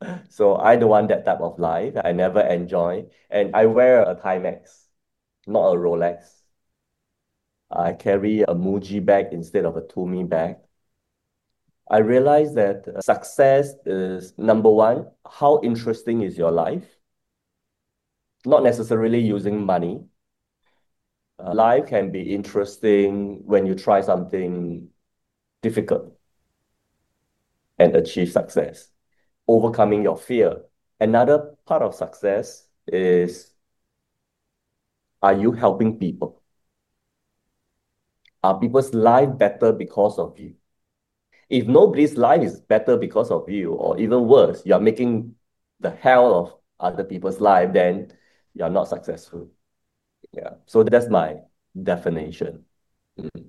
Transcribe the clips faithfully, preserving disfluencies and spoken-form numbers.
So I don't want that type of life. I never enjoy. And I wear a Timex, not a Rolex. I carry a Muji bag instead of a Tumi bag. I realized that uh, success is number one, how interesting is your life? Not necessarily using money. Uh, life can be interesting when you try something difficult and achieve success, overcoming your fear. Another part of success is, are you helping people? Are people's life better because of you? If nobody's life is better because of you, or even worse, you're making the hell of other people's life, then you're not successful. Yeah. So that's my definition. Mm.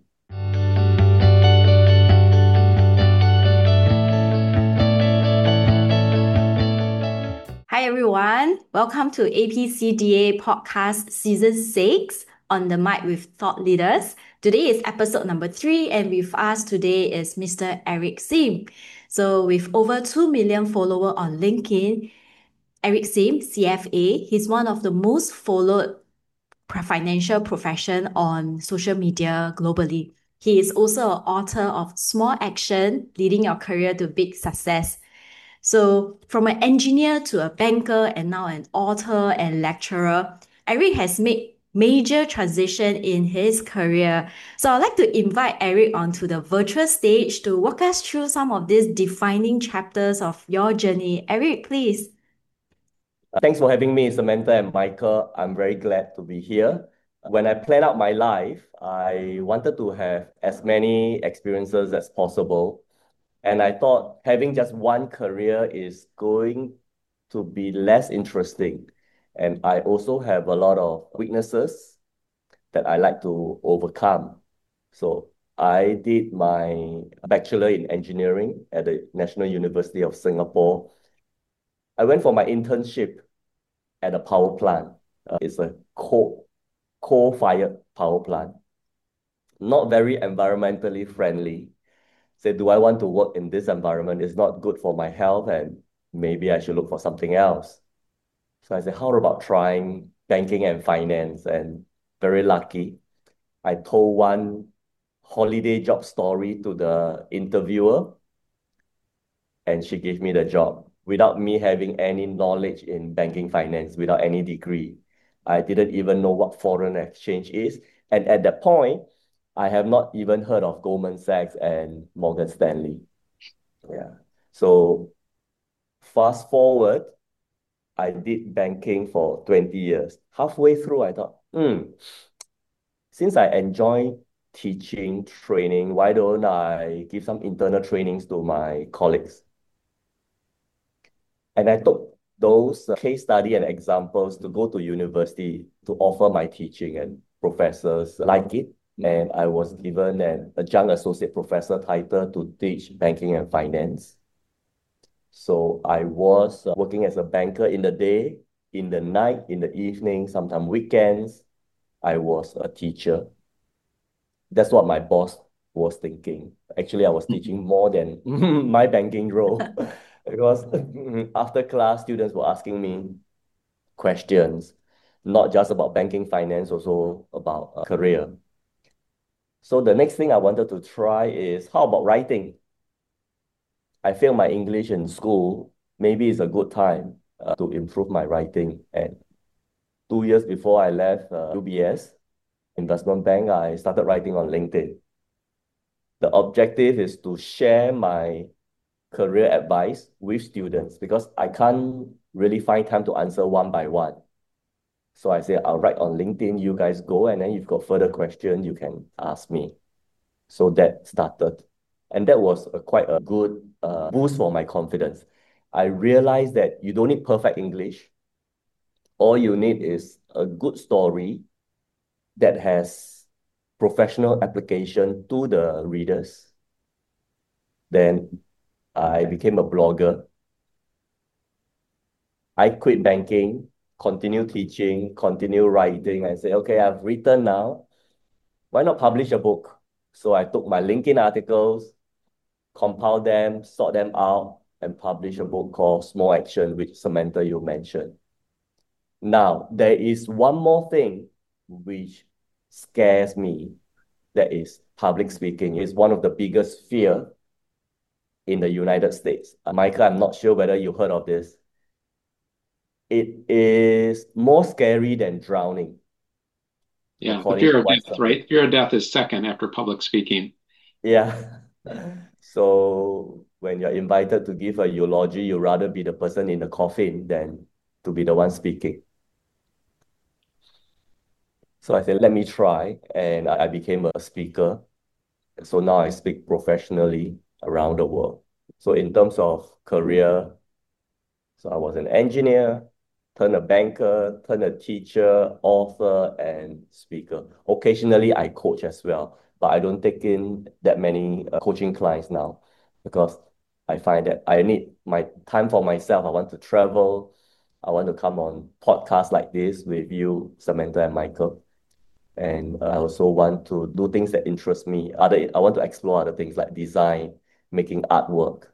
Hi everyone, welcome to A P C D A Podcast Season six on the mic with thought leaders. Today is episode number three, and with us today is Mister Eric Sim. So, with over two million followers on LinkedIn, Eric Sim, C F A, he's one of the most followed financial profession on social media globally. He is also an author of Small Action, Leading Your Career to Big Success. So, from an engineer to a banker and now an author and lecturer, Eric has made major transition in his career. So, I'd like to invite Eric onto the virtual stage to walk us through some of these defining chapters of your journey. Eric, please. Thanks for having me, Samantha and Michael. I'm very glad to be here. When I planned out my life, I wanted to have as many experiences as possible. And I thought having just one career is going to be less interesting. And I also have a lot of weaknesses that I like to overcome. So I did my bachelor in engineering at the National University of Singapore. I went for my internship at a power plant. Uh, it's a coal, coal-fired power plant, not very environmentally friendly. Say, do I want to work in this environment? It's not good for my health, and maybe I should look for something else. So I said, how about trying banking and finance? And very lucky, I told one holiday job story to the interviewer, and she gave me the job without me having any knowledge in banking finance, without any degree. I didn't even know what foreign exchange is. And at that point, I have not even heard of Goldman Sachs and Morgan Stanley. Yeah. So fast forward, I did banking for twenty years. Halfway through, I thought, hmm, since I enjoy teaching, training, why don't I give some internal trainings to my colleagues? And I took those uh, case study and examples to go to university to offer my teaching, and professors like it. And I was given an adjunct associate professor title to teach banking and finance. So I was uh, working as a banker in the day, in the night, in the evening, sometimes weekends. I was a teacher. That's what my boss was thinking. Actually, I was teaching more than my banking role because after class, students were asking me questions, not just about banking finance, also about uh, career. So the next thing I wanted to try is, how about writing? I failed my English in school. Maybe it's a good time uh, to improve my writing. And two years before I left uh, U B S investment bank, I started writing on LinkedIn. The objective is to share my career advice with students because I can't really find time to answer one by one. So I say, I'll write on LinkedIn, you guys go, and then if you've got further questions, you can ask me. So that started. And that was a, quite a good uh, boost for my confidence. I realized that you don't need perfect English. All you need is a good story that has professional application to the readers. Then I became a blogger. I quit banking, continue teaching, continue writing. I say, okay, I've written now. Why not publish a book? So I took my LinkedIn articles, compile them, sort them out, and published a book called Small Action, which Samantha, you mentioned. Now, there is one more thing which scares me, that is public speaking. It's one of the biggest fear in the United States. Uh, Michael, I'm not sure whether you heard of this. It is more scary than drowning. Yeah, the according fear to of one death, study. right? Fear of death is second after public speaking. Yeah. So when you're invited to give a eulogy, you'd rather be the person in the coffin than to be the one speaking. So I said, let me try. And I I became a speaker. So now I speak professionally around the world. So in terms of career, so I was an engineer, turned a banker, turned a teacher, author, and speaker. Occasionally, I coach as well, but I don't take in that many uh, coaching clients now because I find that I need my time for myself. I want to travel. I want to come on podcasts like this with you, Samantha and Michael. And I also want to do things that interest me. Other, I want to explore other things like design, making artwork.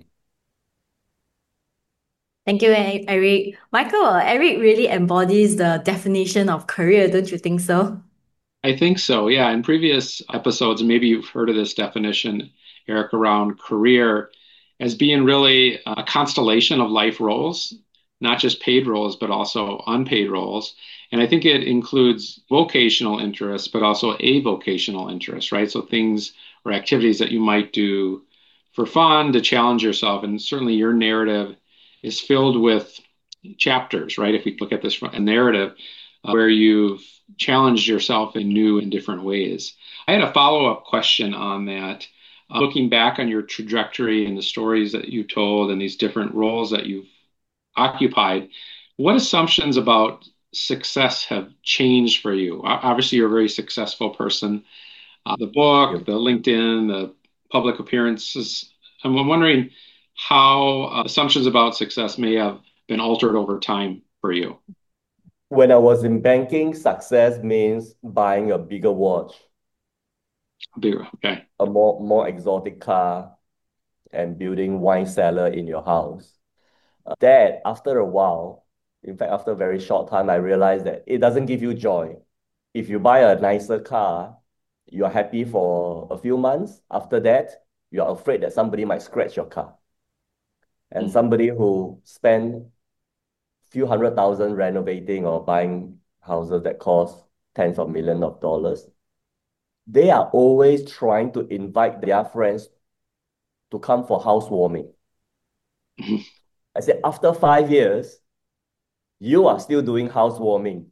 Thank you, E- Eric. Michael, Eric really embodies the definition of career, don't you think so? I think so, yeah. In previous episodes, maybe you've heard of this definition, Eric, around career as being really a constellation of life roles, not just paid roles, but also unpaid roles. And I think it includes vocational interests, but also avocational interests, right? So things or activities that you might do for fun to challenge yourself. And certainly your narrative is filled with chapters, right? If we look at this from a narrative uh, where you've challenged yourself in new and different ways. I had a follow-up question on that. Uh, looking back on your trajectory and the stories that you told and these different roles that you've occupied, what assumptions about success have changed for you? Obviously, you're a very successful person. Uh, the book, the LinkedIn, the public appearances. I'm wondering how uh, assumptions about success may have been altered over time for you. When I was in banking, success means buying a bigger watch, Bigger, okay. a more, more exotic car, and building wine cellar in your house. Uh, that, after a while, in fact, after a very short time, I realized that it doesn't give you joy. If you buy a nicer car, you're happy for a few months. After that, you're afraid that somebody might scratch your car. And Mm. somebody who spent few hundred thousand renovating or buying houses that cost tens of millions of dollars, they are always trying to invite their friends to come for housewarming. Mhm. I said, after five years, you are still doing housewarming.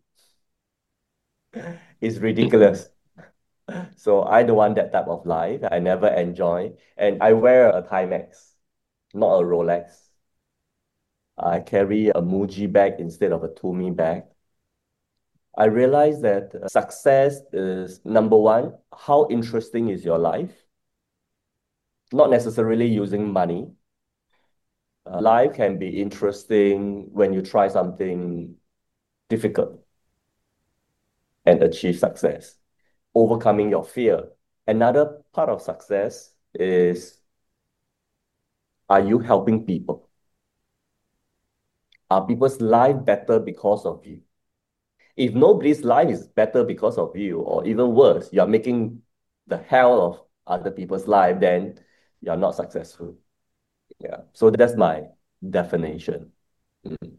It's ridiculous. So I don't want that type of life. I never enjoy. And I wear a Timex, not a Rolex. I carry a Muji bag instead of a Tumi bag. I realized that uh, success is number one, how interesting is your life? Not necessarily using money. Uh, life can be interesting when you try something difficult and achieve success, overcoming your fear. Another part of success is, are you helping people? Are people's life better because of you? If nobody's life is better because of you, or even worse, you're making the hell of other people's life, then you're not successful. Yeah. So that's my definition. Mm.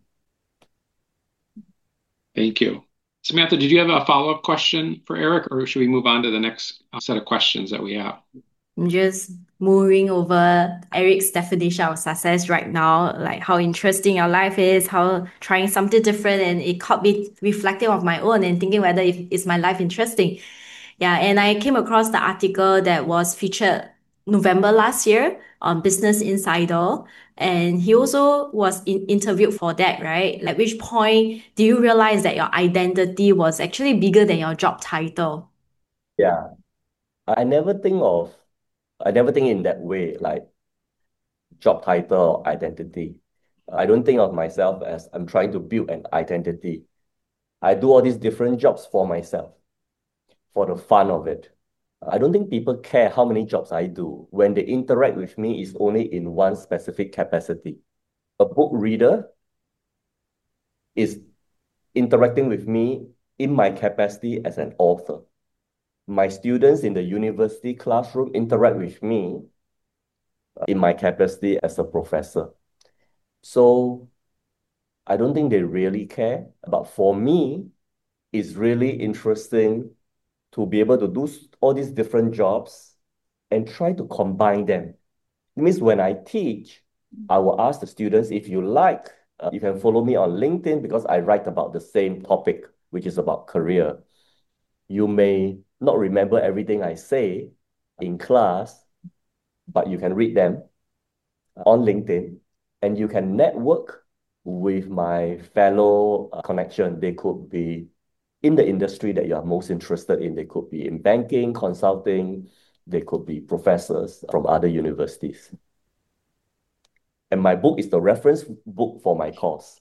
Thank you. Samantha, did you have a follow-up question for Eric, or should we move on to the next set of questions that we have? I'm just moving over Eric's definition of success right now, like how interesting your life is, how trying something different, and it caught me reflecting of my own and thinking whether if, is my life interesting. Yeah, and I came across the article that was featured November last year on Business Insider, and he also was in, interviewed for that, right? At which point do you realize that your identity was actually bigger than your job title? Yeah. I never think of, I never think in that way, like job title or identity. I don't think of myself as I'm trying to build an identity. I do all these different jobs for myself, for the fun of it. I don't think people care how many jobs I do. When they interact with me, it's only in one specific capacity. A book reader is interacting with me in my capacity as an author. My students in the university classroom interact with me in my capacity as a professor. So I don't think they really care. But for me, it's really interesting to be able to do all these different jobs and try to combine them. It means when I teach, I will ask the students, if you like, uh, you can follow me on LinkedIn because I write about the same topic, which is about career. You may not remember everything I say in class, but you can read them on LinkedIn and you can network with my fellow uh, connection. They could be in the industry that you are most interested in. They could be in banking, consulting, they could be professors from other universities. And my book is the reference book for my course.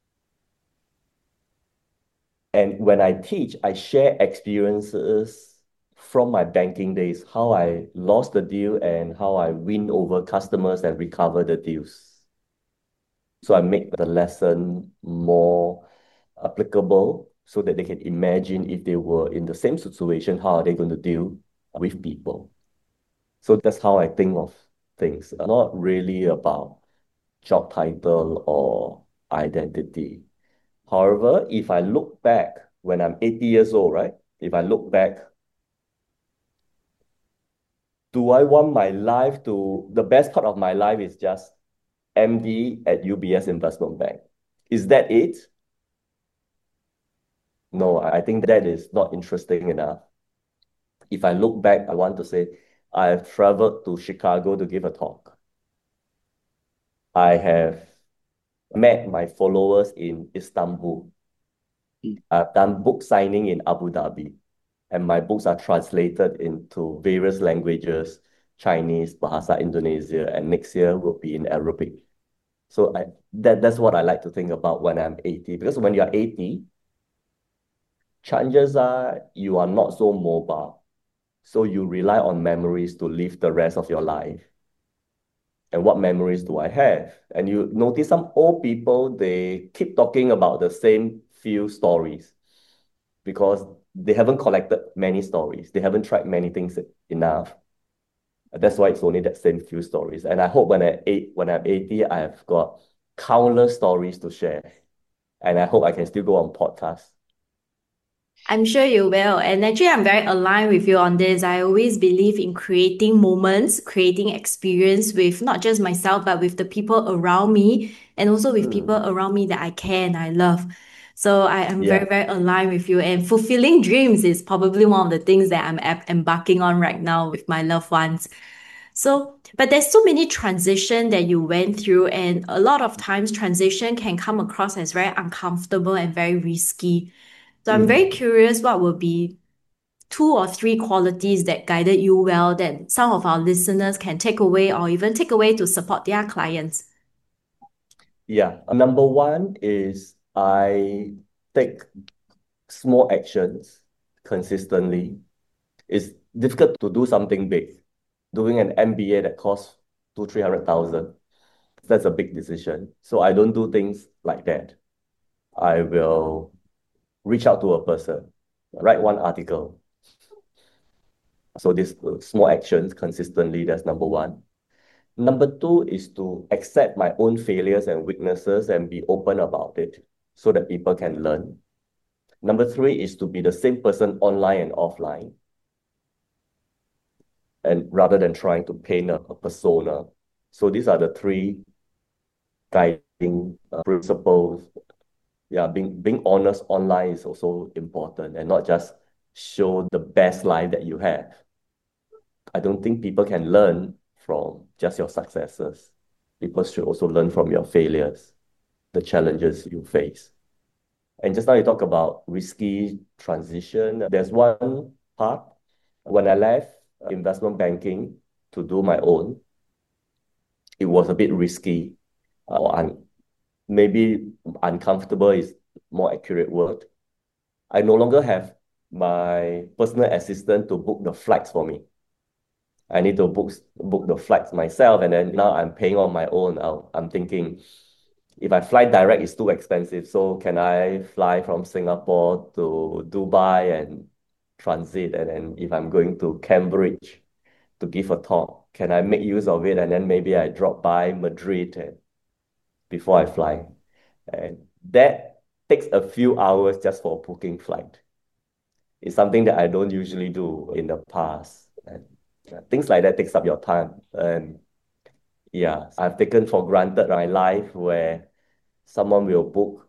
And when I teach, I share experiences from my banking days, how I lost the deal and how I win over customers and recover the deals. So I make the lesson more applicable so that they can imagine if they were in the same situation, how are they going to deal with people. So that's how I think of things, not really about job title or identity. However, if I look back when I'm eighty years old, right? If I look back, do I want my life to, the best part of my life is just M D at U B S Investment Bank. Is that it? No, I think that is not interesting enough. If I look back, I want to say, I've traveled to Chicago to give a talk. I have met my followers in Istanbul. I've done book signing in Abu Dhabi, and my books are translated into various languages, Chinese, Bahasa Indonesia, and next year will be in Arabic. So I, that, that's what I like to think about when I'm eighty, because when you're eighty, chances are you are not so mobile. So you rely on memories to live the rest of your life. And what memories do I have? And you notice some old people, they keep talking about the same few stories because they haven't collected many stories. They haven't tried many things enough. That's why it's only that same few stories. And I hope when I eight, when I'm eighty, I have got countless stories to share. And I hope I can still go on podcasts. I'm sure you will. And actually, I'm very aligned with you on this. I always believe in creating moments, creating experience with not just myself, but with the people around me and also with Mm. people around me that I care and I love. So I am Yeah. very, very aligned with you. And fulfilling dreams is probably one of the things that I'm embarking on right now with my loved ones. So, but there's so many transition that you went through, and a lot of times transition can come across as very uncomfortable and very risky. So I'm very Mm. curious what will be two or three qualities that guided you well that some of our listeners can take away or even take away to support their clients. Yeah. Number one is I take small actions consistently. It's difficult to do something big. Doing an M B A that costs two, three hundred thousand, that's a big decision. So I don't do things like that. I will reach out to a person, write one article. So these small actions consistently, that's number one. Number two is to accept my own failures and weaknesses and be open about it so that people can learn. Number three is to be the same person online and offline, and rather than trying to paint a, a persona. So these are the three guiding uh, principles. Yeah, being being honest online is also important, and not just show the best life that you have. I don't think people can learn from just your successes. People should also learn from your failures, the challenges you face. And just now you talk about risky transition. There's one part when I left investment banking to do my own, it was a bit risky, or un maybe uncomfortable is more accurate word. I no longer have my personal assistant to book the flights for me. I need to book book the flights myself, and then now I'm paying on my own. I'll, I'm thinking, if I fly direct, it's too expensive. So can I fly from Singapore to Dubai and transit? And then if I'm going to Cambridge to give a talk, can I make use of it? And then maybe I drop by Madrid and before I fly. And that takes a few hours just for a booking flight. It's something that I don't usually do in the past. And uh, things like that takes up your time. And yeah, I've taken for granted my life where someone will book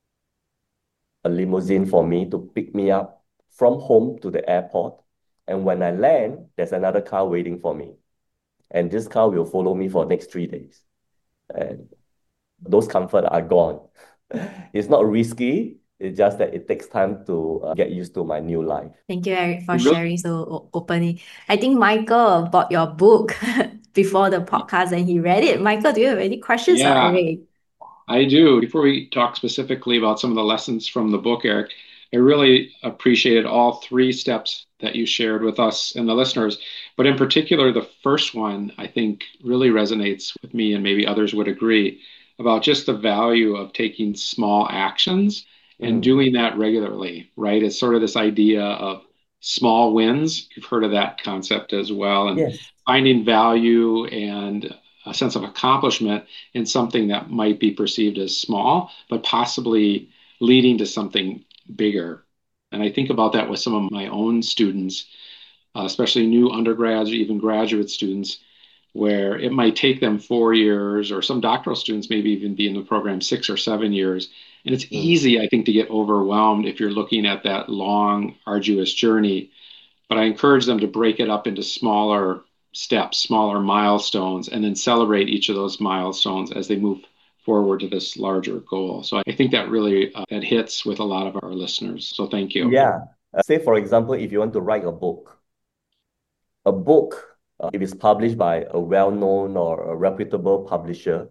a limousine for me to pick me up from home to the airport. And when I land, there's another car waiting for me. And this car will follow me for the next three days. And those comforts are gone. It's not risky. It's just that it takes time to uh, get used to my new life. Thank you, Eric, for It really- sharing so o- openly. I think Michael bought your book before the podcast and he read it. Michael, do you have any questions for Yeah. Eric? I do. Before we talk specifically about some of the lessons from the book, Eric, I really appreciated all three steps that you shared with us and the listeners. But in particular, the first one, I think, really resonates with me, and maybe others would agree, about just the value of taking small actions and Mm. doing that regularly, right? It's sort of this idea of small wins. You've heard of that concept as well, and Yes. finding value and a sense of accomplishment in something that might be perceived as small, but possibly leading to something bigger. And I think about that with some of my own students, uh, especially new undergrads or even graduate students, where it might take them four years, or some doctoral students maybe even be in the program six or seven years. And it's Mm. easy, I think, to get overwhelmed if you're looking at that long, arduous journey. But I encourage them to break it up into smaller steps, smaller milestones, and then celebrate each of those milestones as they move forward to this larger goal. So I think that really uh, that hits with a lot of our listeners. So thank you. Yeah. Uh, say, for example, if you want to write a book, a book, uh, if it's published by a well-known or a reputable publisher,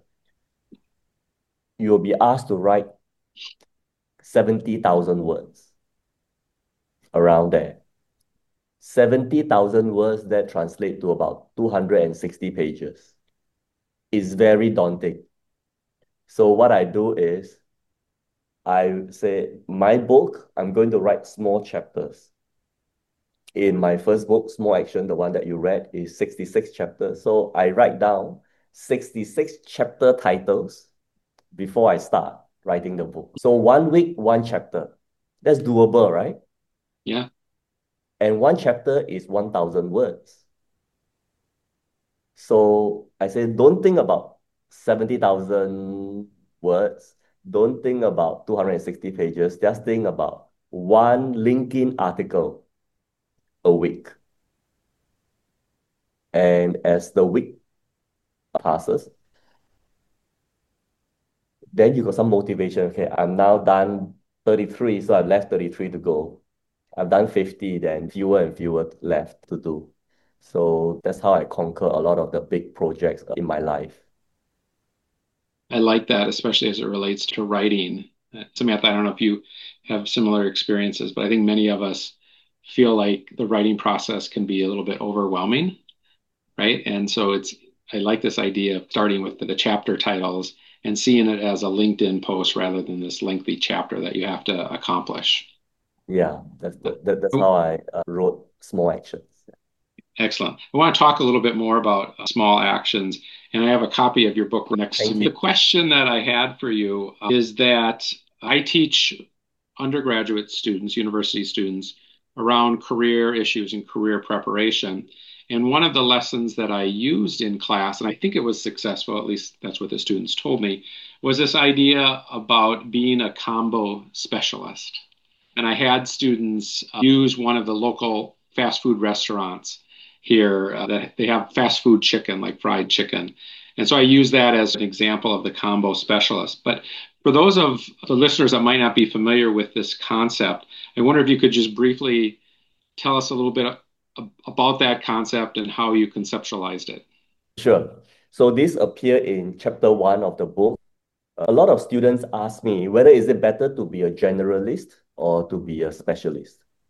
you will be asked to write seventy thousand words around there. seventy thousand words that translate to about two hundred sixty pages. It's very daunting. So what I do is I say, my book, I'm going to write small chapters. In my first book, Small Action, the one that you read, is sixty-six chapters. So I write down sixty-six chapter titles before I start writing the book. So one week, one chapter. That's doable, right? Yeah. And one chapter is one thousand words. So I say, don't think about seventy thousand words. Don't think about two hundred sixty pages. Just think about one LinkedIn article a week. And as the week passes, then you got some motivation. Okay, I'm now done thirty-three, so I've left thirty-three to go. I've done fifty, then fewer and fewer left to do. So that's how I conquer a lot of the big projects in my life. I like that, especially as it relates to writing. Uh, Samantha, I don't know if you have similar experiences, but I think many of us feel like the writing process can be a little bit overwhelming, right? And so it's, I like this idea of starting with the, the chapter titles and seeing it as a LinkedIn post rather than this lengthy chapter that you have to accomplish. Yeah, that's the, that, that's how I uh, wrote Small Actions. Excellent. I want to talk a little bit more about uh, small actions, and I have a copy of your book next Thank to me. you. The question that I had for you uh, is that I teach undergraduate students, university students, around career issues and career preparation. And one of the lessons that I used in class, and I think it was successful, at least that's what the students told me, was this idea about being a combo specialist. And I had students uh, use one of the local fast food restaurants here uh, that they have fast food chicken, like fried chicken. And so I use that as an example of the combo specialist. But for those of the listeners that might not be familiar with this concept, I wonder if you could just briefly tell us a little bit about that concept and how you conceptualized it. Sure. So this appeared in chapter one of the book. A lot of students ask me whether is it better to be a generalist or to be a specialist.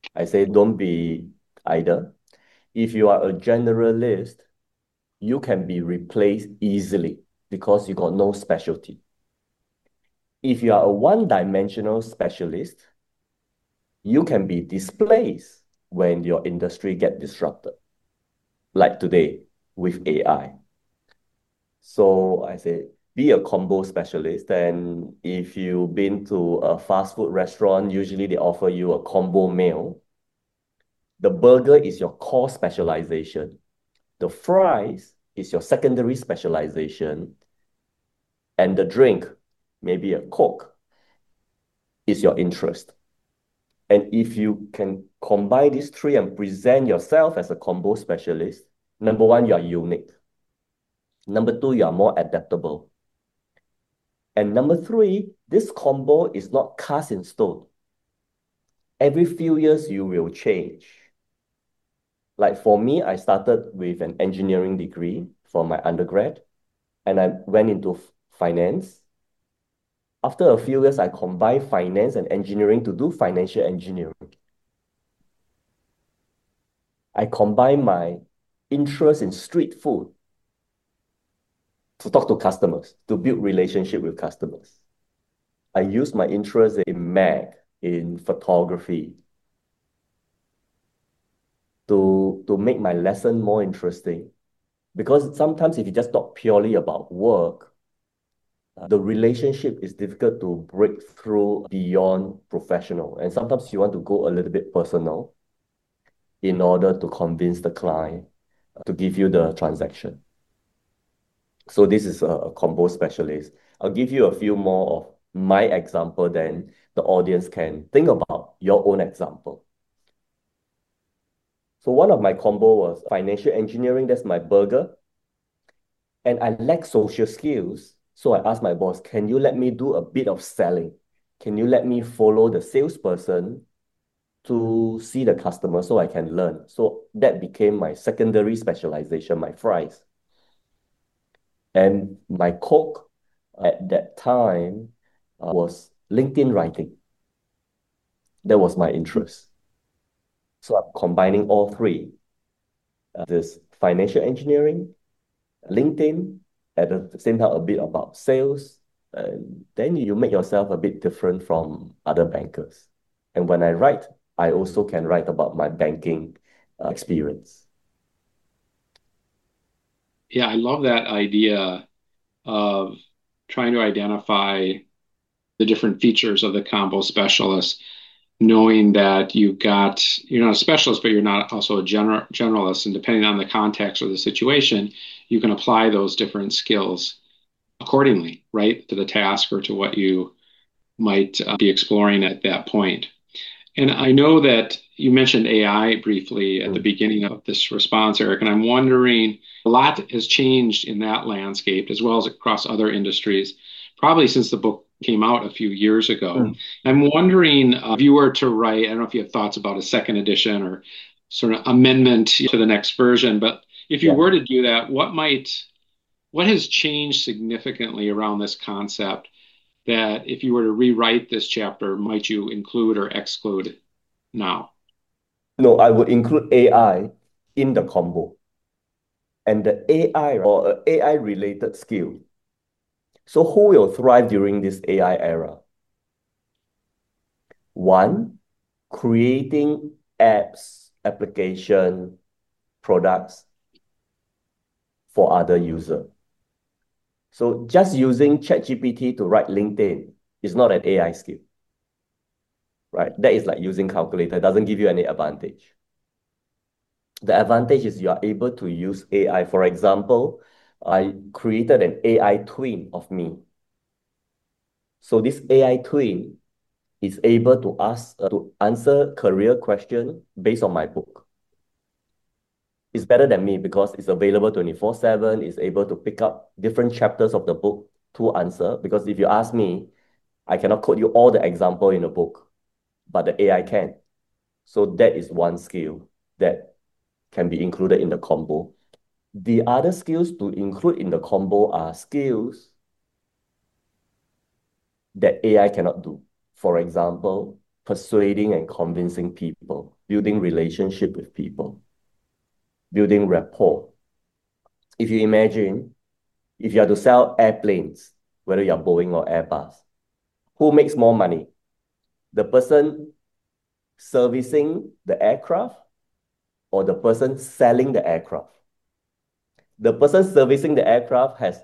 I say don't be either. If you are a generalist, you can be replaced easily because you got no specialty. If you are a one-dimensional specialist, you can be displaced when your industry get disrupted, like today with A I. So I say, be a combo specialist. And if you've been to a fast food restaurant, usually they offer you a combo meal. The burger is your core specialization. The fries is your secondary specialization. And the drink, maybe a Coke, is your interest. And if you can combine these three and present yourself as a combo specialist, number one, you are unique. Number two, you are more adaptable. And number three, this combo is not cast in stone. Every few years, you will change. Like for me, I started with an engineering degree for my undergrad, and I went into finance. After a few years, I combined finance and engineering to do financial engineering. I combined my interest in street food to talk to customers, to build relationship with customers. I used my interest in mag, in photography, to, to make my lesson more interesting. Because sometimes if you just talk purely about work, uh, the relationship is difficult to break through beyond professional. And sometimes you want to go a little bit personal in order to convince the client to give you the transaction. So this is a, a combo specialist. I'll give you a few more of my example, then the audience can think about your own example. So one of my combo was financial engineering. That's my burger. And I lack social skills. So I asked my boss, can you let me do a bit of selling? Can you let me follow the salesperson to see the customer so I can learn? So that became my secondary specialization, my fries. And my Coke at that time uh, was LinkedIn writing. That was my interest. So I'm combining all three. Uh, this financial engineering, LinkedIn, at the same time a bit about sales, and then you make yourself a bit different from other bankers. And when I write, I also can write about my banking uh, experience. Yeah, I love that idea of trying to identify the different features of the combo specialist, knowing that you've got, you're not a specialist, but you're not also a general generalist. And depending on the context or the situation, you can apply those different skills accordingly, right, to the task or to what you might uh, be exploring at that point. And I know that you mentioned A I briefly at the beginning of this response, Eric, and I'm wondering, a lot has changed in that landscape as well as across other industries, probably since the book came out a few years ago. Mm. I'm wondering uh, if you were to write, I don't know if you have thoughts about a second edition or sort of amendment to the next version, but if you yeah. were to do that, what might, what has changed significantly around this concept that if you were to rewrite this chapter, might you include or exclude now? No, I would include A I in the combo. And the A I or A I-related skill. So who will thrive during this A I era? One, creating apps, application, products for other users. So just using ChatGPT to write LinkedIn is not an A I skill, right? That is like using calculator. It doesn't give you any advantage. The advantage is you are able to use A I. For example, I created an A I twin of me. So this A I twin is able to ask uh, to answer career question based on my book. It's better than me because it's available twenty-four seven. It's able to pick up different chapters of the book to answer. Because if you ask me, I cannot quote you all the example in the book, but the A I can. So that is one skill that can be included in the combo. The other skills to include in the combo are skills that A I cannot do. For example, persuading and convincing people, building relationship with people, building rapport. If you imagine, if you are to sell airplanes, whether you're Boeing or Airbus, who makes more money? The person servicing the aircraft or the person selling the aircraft? The person servicing the aircraft has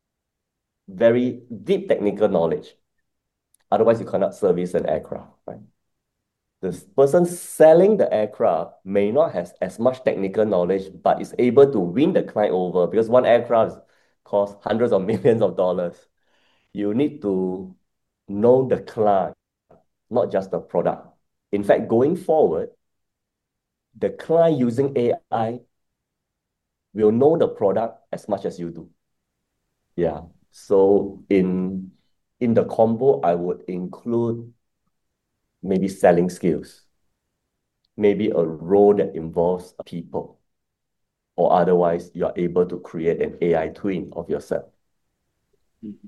very deep technical knowledge. Otherwise, you cannot service an aircraft, right? The person selling the aircraft may not have as much technical knowledge, but is able to win the client over because one aircraft costs hundreds of millions of dollars. You need to know the client, not just the product. In fact, going forward, the client using A I will know the product as much as you do. Yeah. So in in the combo, I would include maybe selling skills, maybe a role that involves people, or otherwise you are able to create an A I twin of yourself. Mhm.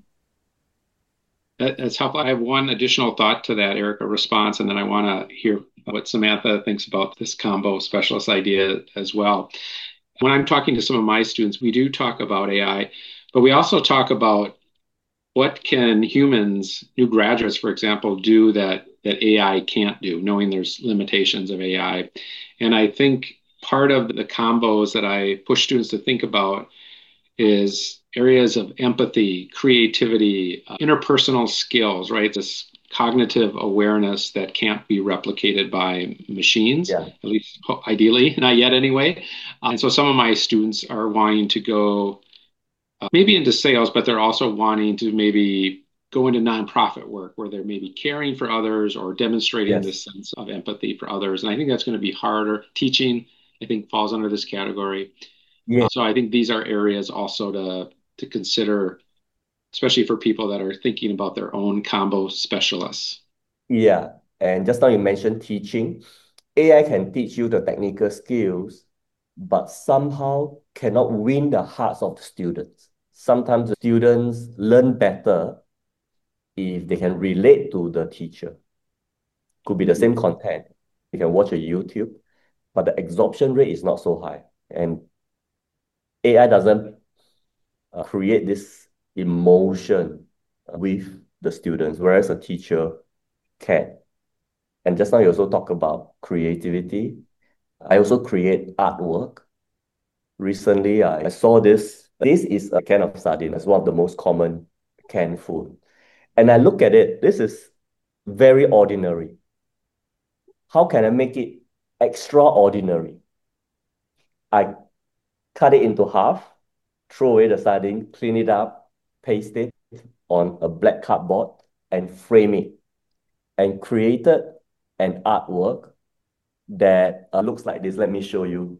That, that's helpful. I have one additional thought to that, Eric, a response, and then I want to hear what Samantha thinks about this combo specialist idea as well. When I'm talking to some of my students, we do talk about A I, but we also talk about what can humans, new graduates, for example, do that that A I can't do, knowing there's limitations of A I. And I think part of the combos that I push students to think about is areas of empathy, creativity, uh, interpersonal skills, right? This cognitive awareness that can't be replicated by machines, Yeah. at least ho- ideally, not yet anyway. Uh, and so some of my students are wanting to go uh, maybe into sales, but they're also wanting to maybe go into nonprofit work where they're maybe caring for others or demonstrating Yes. this sense of empathy for others. And I think that's going to be harder. Teaching, I think, falls under this category. Yeah. Uh, so I think these are areas also to to consider, especially for people that are thinking about their own combo specialists. Yeah. And just now you mentioned teaching. A I can teach you the technical skills, but somehow cannot win the hearts of the students. Sometimes the students learn better if they can relate to the teacher. Could be the same content. You can watch a YouTube, but the absorption rate is not so high. And A I doesn't uh, create this emotion with the students, whereas a teacher can. And just now you also talk about creativity. I also create artwork. Recently, I saw this. This is a can of sardine. It's one of the most common canned food. And I look at it, this is very ordinary. How can I make it extraordinary? I cut it into half, throw away the sardine, clean it up, paste it on a black cardboard, and frame it, and created an artwork that uh, looks like this. Let me show you.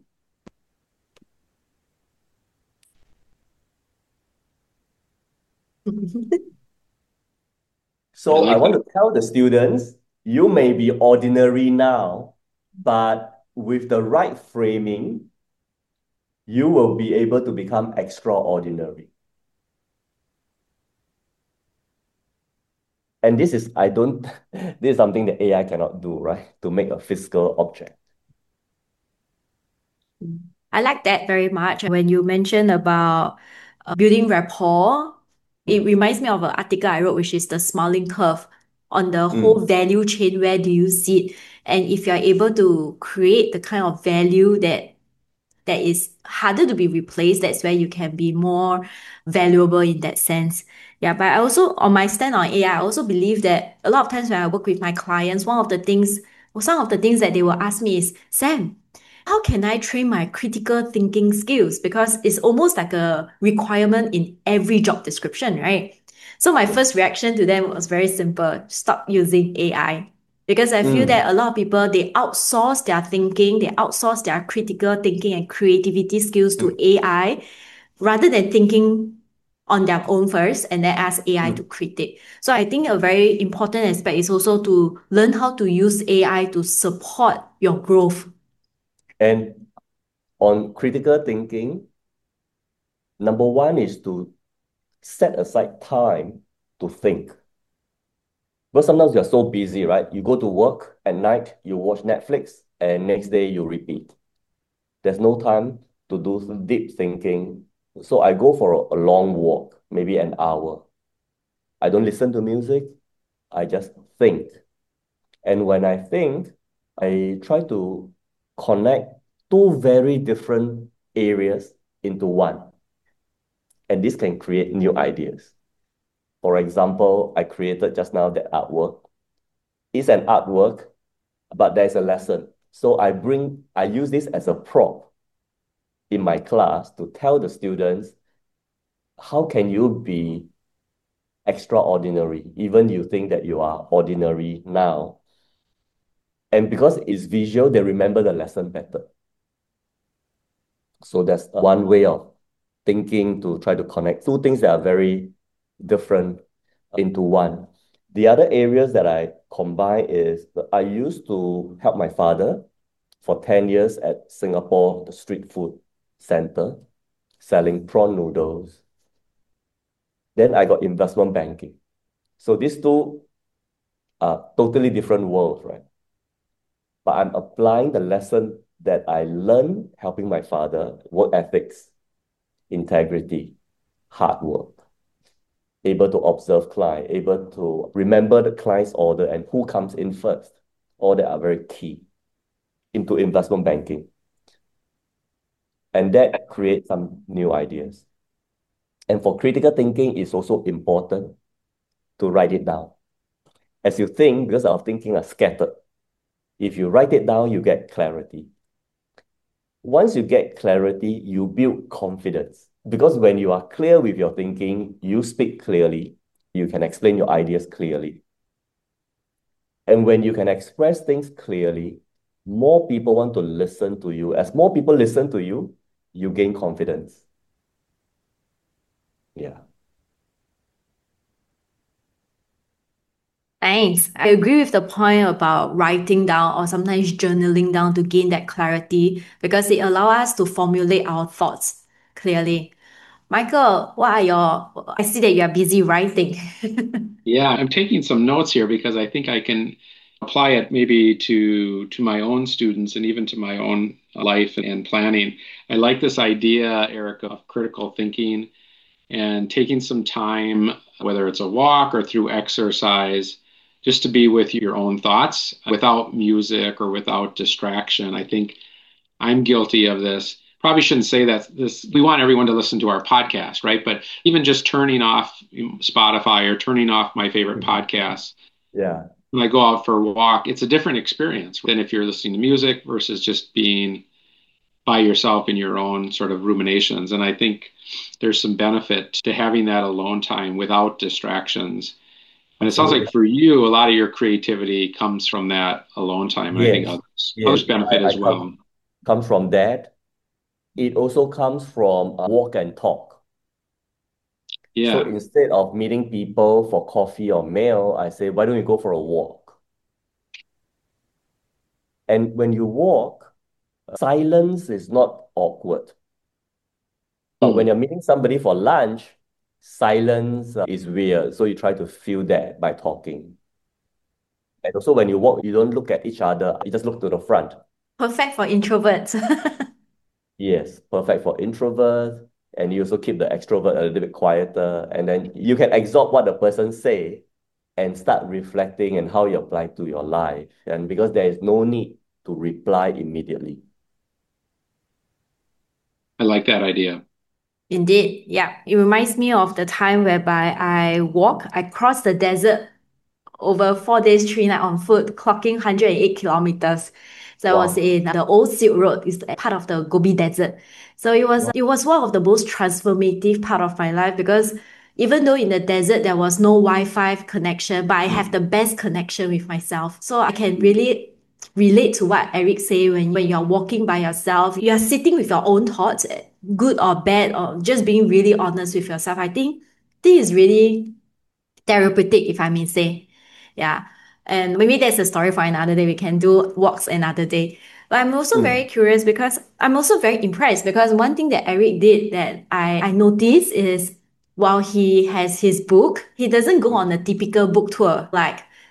So I like I want that. to tell the students, you may be ordinary now, but with the right framing, you will be able to become extraordinary. And this is, I don't, this is something that A I cannot do, right? To make a physical object. I like that very much. When you mentioned about uh, building rapport, it Mm. reminds me of an article I wrote, which is the smiling curve on the whole Mm. value chain. Where do you see it? And if you're able to create the kind of value that that is harder to be replaced, that's where you can be more valuable in that sense. Yeah, but I also, on my stand on A I, I also believe that a lot of times when I work with my clients, one of the things, well, some of the things that they will ask me is, Sam, how can I train my critical thinking skills? Because it's almost like a requirement in every job description, right? So my first reaction to them was very simple: stop using A I. Because I feel Mm. that a lot of people, they outsource their thinking, they outsource their critical thinking and creativity skills to Mm. A I rather than thinking on their own first and then ask A I Mm. to critique. So I think a very important aspect is also to learn how to use A I to support your growth. And on critical thinking, number one is to set aside time to think. Because sometimes you're so busy, right? You go to work at night, you watch Netflix, and next day you repeat. There's no time to do some deep thinking. So I go for a, a long walk, maybe an hour. I don't listen to music. I just think. And when I think, I try to connect two very different areas into one. And this can create new ideas. For example, I created just now that artwork. It's an artwork, but there's a lesson. So I bring, I use this as a prop in my class to tell the students, how can you be extraordinary, even you think that you are ordinary now? And because it's visual, they remember the lesson better. So that's one way of thinking to try to connect two things that are very different into one. The other areas that I combine is I used to help my father for ten years at Singapore, the street food center, selling prawn noodles. Then I got investment banking. So these two are totally different worlds, right? But I'm applying the lesson that I learned helping my father, work ethics, integrity, hard work, able to observe client, able to remember the client's order and who comes in first. All that are very key into investment banking. And that creates some new ideas. And for critical thinking, it's also important to write it down. As you think, because our thinking are scattered, if you write it down, you get clarity. Once you get clarity, you build confidence. Because when you are clear with your thinking, you speak clearly, you can explain your ideas clearly. And when you can express things clearly, more people want to listen to you. As more people listen to you, you gain confidence. Yeah. Thanks. I agree with the point about writing down or sometimes journaling down to gain that clarity because it allows us to formulate our thoughts clearly. Michael, what are your, I see that you are busy writing. Yeah, I'm taking some notes here because I think I can apply it maybe to to my own students and even to my own life and planning. I like this idea, Eric, of critical thinking and taking some time, whether it's a walk or through exercise, just to be with your own thoughts without music or without distraction. I think I'm guilty of this. Probably shouldn't say that this, we want everyone to listen to our podcast, right? But even just turning off Spotify or turning off my favorite podcasts. Yeah. When I go out for a walk, it's a different experience than if you're listening to music versus just being by yourself in your own sort of ruminations. And I think there's some benefit to having that alone time without distractions. And it sounds like for you, a lot of your creativity comes from that alone time. And I think Yes. others, Yes. others benefit I, I as well. come, comes from that. It also comes from uh, walk and talk. Yeah. So instead of meeting people for coffee or meal, I say, why don't you go for a walk? And when you walk, silence is not awkward. But when Hmm. you're meeting somebody for lunch, silence uh, is weird. So you try to fill that by talking. And also when you walk, you don't look at each other. You just look to the front. Perfect for introverts. Yes, perfect for introverts. And you also keep the extrovert a little bit quieter. And then you can absorb what the person say and start reflecting and how you apply to your life. And because there is no need to reply immediately. I like that idea. Indeed, yeah. It reminds me of the time whereby I walk, I crossed the desert over four days, three nights on foot, clocking one hundred eight kilometers. So I was Wow. in the old Silk Road, it's part of the Gobi Desert. So it was it was one of the most transformative part of my life because even though in the desert there was no Wi-Fi connection, but I have the best connection with myself. So I can really relate to what Eric say when, when you're walking by yourself, you are sitting with your own thoughts, good or bad, or just being really honest with yourself. I think this is really therapeutic, if I may say. Yeah. And maybe that's a story for another day. We can do walks another day. But I'm also very Mm. curious because I'm also very impressed because one thing that Eric did that I, I noticed is while he has his book, he doesn't go on a typical book tour like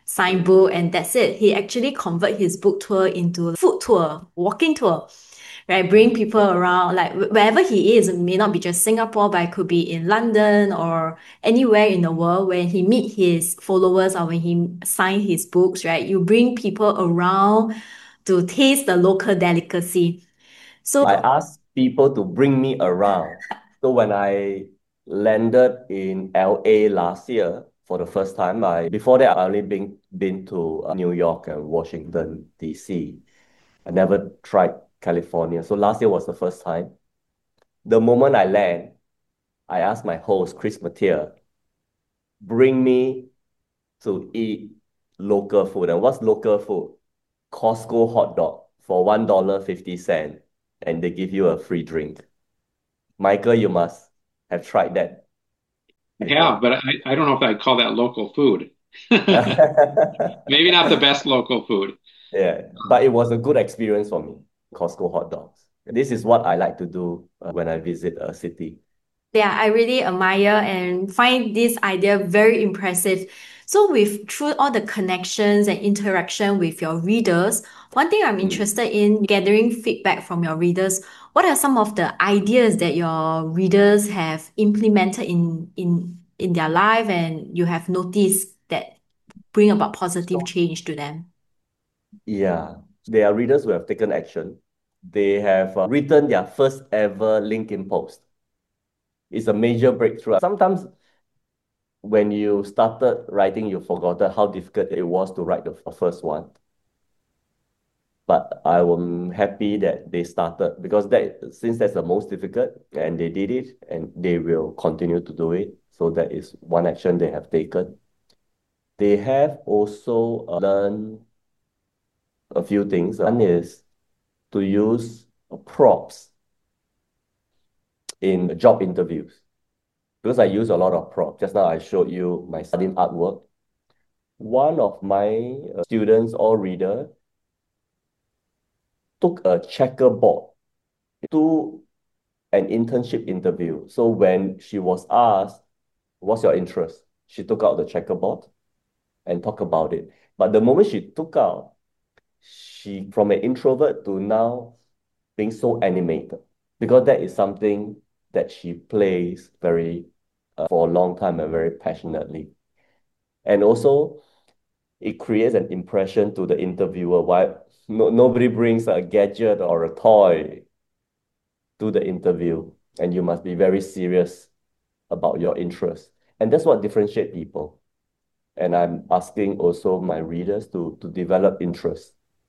sign book, and that's it. He actually convert his book tour into a food tour, walking tour, right? Bring people around, like wherever he is. It may not be just Singapore, but it could be in London or anywhere in the world. When he meet his followers or when he sign his books, right? You bring people around to taste the local delicacy. So I asked people to bring me around. So when I landed in L A last year for the first time, I before that I only been been to uh, New York and Washington D C. I never tried California. So last year was the first time. The moment I land, I asked my host, Chris Mathieu, bring me to eat local food. And what's local food? Costco hot dog for one dollar fifty cents, and they give you a free drink. Michael, you must have tried that I before. have, but I, I don't know if I'd call that local food. Maybe not the best local food. Yeah, but it was a good experience for me, Costco hot dogs. This is what I like to do uh, when I visit a city. yeah, I really admire and find this idea very impressive. So with through all the connections and interaction with your readers, one thing I'm Mm. interested in gathering feedback from your readers. What are some of the ideas that your readers have implemented in in in their life and you have noticed that bring about positive So, change to them? yeah, there are readers who have taken action. They have uh, written their first ever LinkedIn post. It's a major breakthrough. Sometimes when you started writing, you forgot how difficult it was to write the first one. But I'm happy that they started because that since that's the most difficult and they did it and they will continue to do it. So that is one action they have taken. They have also uh, learned a few things. One is to use props in job interviews because I use a lot of props. Just now I showed you my studying artwork. One of my uh, students or reader took a checkerboard to an internship interview. So when she was asked, what's your interest? She took out the checkerboard and talked about it. But the moment she took out, she from an introvert to now being so animated because that is something that she plays very uh, for a long time and very passionately. And also it creates an impression to the interviewer why no, nobody brings a gadget or a toy to the interview, and you must be very serious about your interests. And that's what differentiates people. And I'm asking also my readers to, to develop interest.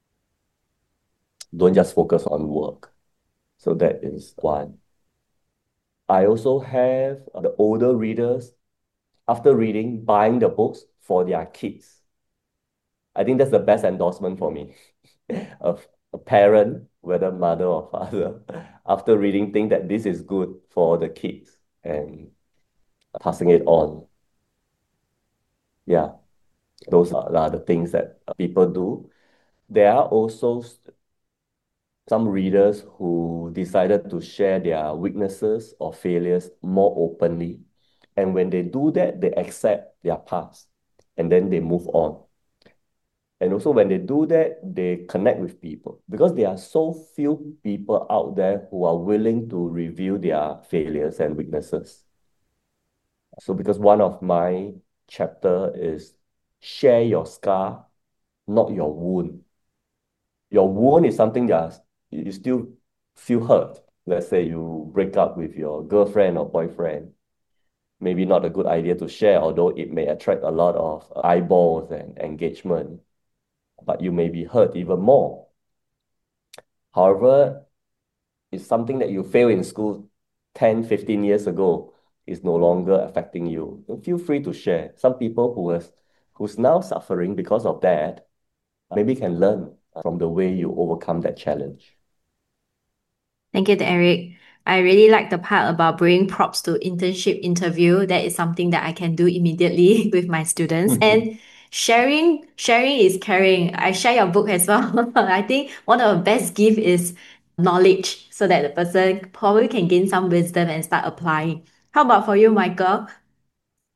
Don't just focus on work. So that is one. I also have the older readers, after reading, buying the books for their kids. I think that's the best endorsement for me. a, a parent, whether mother or father, after reading, think that this is good for the kids and passing it on. Yeah, those are, are the things that people do. There are also some readers who decided to share their weaknesses or failures more openly. And when they do that, they accept their past and then they move on. And also when they do that, they connect with people because there are so few people out there who are willing to reveal their failures and weaknesses. So because one of my chapter is share your scar, not your wound. Your wound is something that you still feel hurt. Let's say you break up with your girlfriend or boyfriend. Maybe not a good idea to share, although it may attract a lot of eyeballs and engagement, but you may be hurt even more. However, it's something that you failed in school ten, fifteen years ago is no longer affecting you. Feel free to share. Some people who has who's now suffering because of that maybe can learn from the way you overcome that challenge. Thank you, Eric. I really like the part about bringing props to internship interview. That is something that I can do immediately with my students. And sharing, sharing is caring. I share your book as well. I think one of the best gift is knowledge so that the person probably can gain some wisdom and start applying. How about for you, Michael?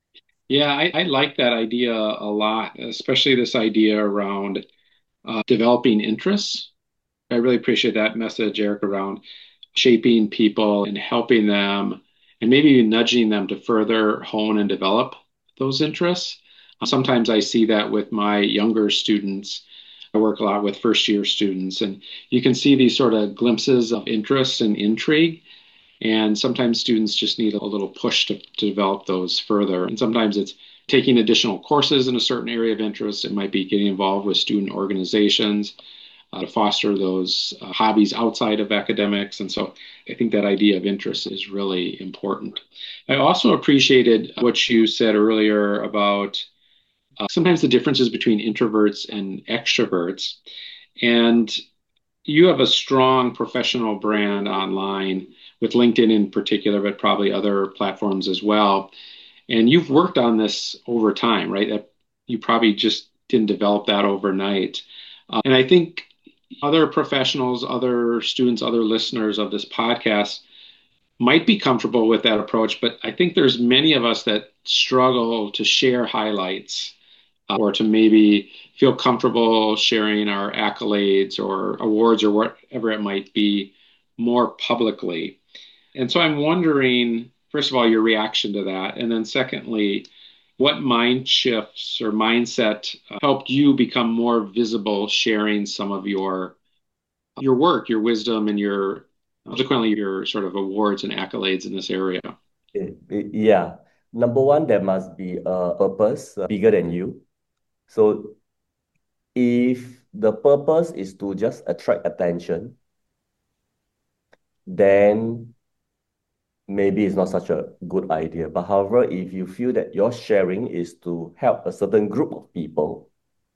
Yeah, I, I like that idea a lot, especially this idea around uh, developing interests. I really appreciate that message, Eric, around shaping people and helping them and maybe nudging them to further hone and develop those interests. Uh, Sometimes I see that with my younger students. I work a lot with first year students, and you can see these sort of glimpses of interest and intrigue. And sometimes students just need a little push to, to develop those further. And sometimes it's taking additional courses in a certain area of interest. It might be getting involved with student organizations uh, to foster those uh, hobbies outside of academics. And so I think that idea of interest is really important. I also appreciated what you said earlier about uh, sometimes the differences between introverts and extroverts. And you have a strong professional brand online with LinkedIn in particular, but probably other platforms as well. And you've worked on this over time, right? That you probably just didn't develop that overnight. Uh, and I think other professionals, other students, other listeners of this podcast might be comfortable with that approach, but I think there's many of us that struggle to share highlights uh, or to maybe feel comfortable sharing our accolades or awards or whatever it might be more publicly. And so I'm wondering, first of all, your reaction to that. And then secondly, what mind shifts or mindset uh, helped you become more visible sharing some of your your work, your wisdom, and your subsequently your sort of awards and accolades in this area? Eh, eh, Yeah. Number one, there must be a purpose uh, bigger than you. So if the purpose is to just attract attention, then maybe it's not such a good idea. But however, if you feel that your sharing is to help a certain group of people,